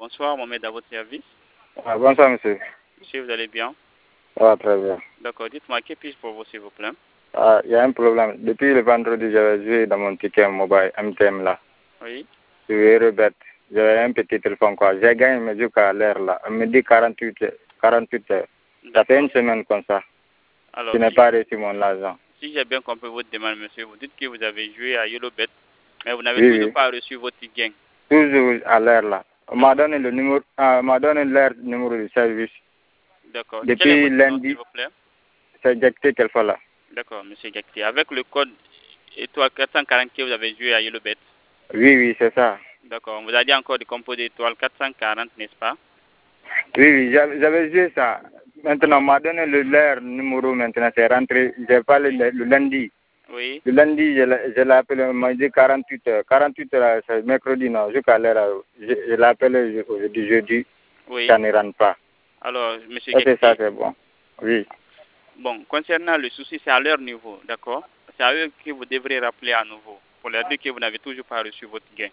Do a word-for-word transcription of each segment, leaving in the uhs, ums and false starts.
bonsoir, Mohamed, à votre service. Ah, bonsoir, monsieur. Monsieur, vous allez bien? Ah, très bien. D'accord, dites-moi, que puis-je pour vous, s'il vous plaît? Ah, il y a un problème. Depuis le vendredi, j'avais joué dans mon ticket mobile M T M là. Oui. Je vais rebête. J'avais un petit téléphone quoi. J'ai gagné mes jours à l'heure là. On me dit quarante-huit, quarante-huit heures. Ça fait une semaine comme ça. Alors, je n'ai si, pas reçu mon argent. Si j'ai bien compris votre demande, monsieur, vous dites que vous avez joué à YoloBet, mais vous n'avez Oui, toujours oui. pas reçu votre ticket. Toujours à l'heure là. On m'a donné le numéro, ah, on m'a donné l'heure numéro de service. D'accord. Quel est Depuis votre nom, lundi, s'il vous plaît? c'est éjecté quelle fois là. D'accord, monsieur Gacté. Avec le code étoile quatre cent quarante que vous avez joué à YoloBet. Oui, oui, c'est ça. D'accord. On vous a dit encore de composer étoile quatre cent quarante, n'est-ce pas? Oui, oui, j'avais j'avais joué ça. Maintenant, on m'a donné le leur numéro, maintenant, c'est rentré. J'ai parlé le, le lundi. Oui. Le lundi, je l'ai je l'ai appelé, on m'a dit quarante-huit heures. quarante-huit heures, c'est mercredi, non, jusqu'à l'heure. Je, je l'ai appelé aujourd'hui, jeudi. Oui. Ça ne rentre pas. Alors, monsieur Est-ce que ça, Gacté. c'est bon? Oui. Bon, concernant le souci, c'est à leur niveau, d'accord? C'est à eux que vous devrez rappeler à nouveau pour leur dire que vous n'avez toujours pas reçu votre gain.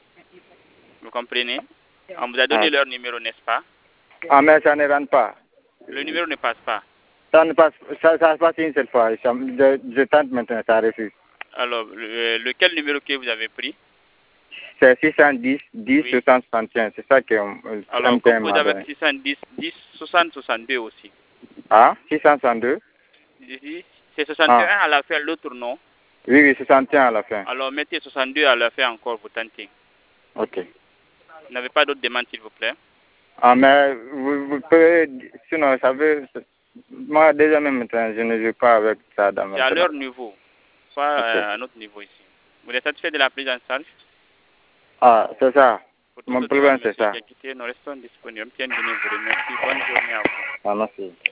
Vous comprenez? On vous a donné Ah. leur numéro, n'est-ce pas? Ah, mais ça ne rentre pas. Le numéro ne passe pas. Ça ne passe, ça, ça passe une seule fois. Ça- Je, je tente maintenant, ça refuse. Alors, le, lequel numéro que vous avez pris? C'est six cent dix, dix, Oui. soixante, soixante et un. C'est ça que euh, Alors, M T M composé m'a avec donné. six cent dix, dix, soixante, soixante-deux aussi. Ah, six cent soixante-deux? Ici, c'est soixante et un Ah. à la fin, l'autre non. Oui, oui, soixante et un à la fin. Alors, mettez soixante-deux à la fin encore, vous tentez. Ok. Vous n'avez pas d'autres demandes, s'il vous plaît? Ah, mais vous, vous pouvez, sinon, ça veut, moi, déjà même maintenant, je ne joue pas avec ça dans C'est à maintenant. leur niveau, pas Ok. à notre niveau ici. Vous êtes satisfait de la prise en charge? Ah, c'est ça. Pour toute Mon autre demande, problème, c'est monsieur ça. Diakité, nous restons disponibles. Tiens, vous remercie. Bonne journée à vous. Ah, merci.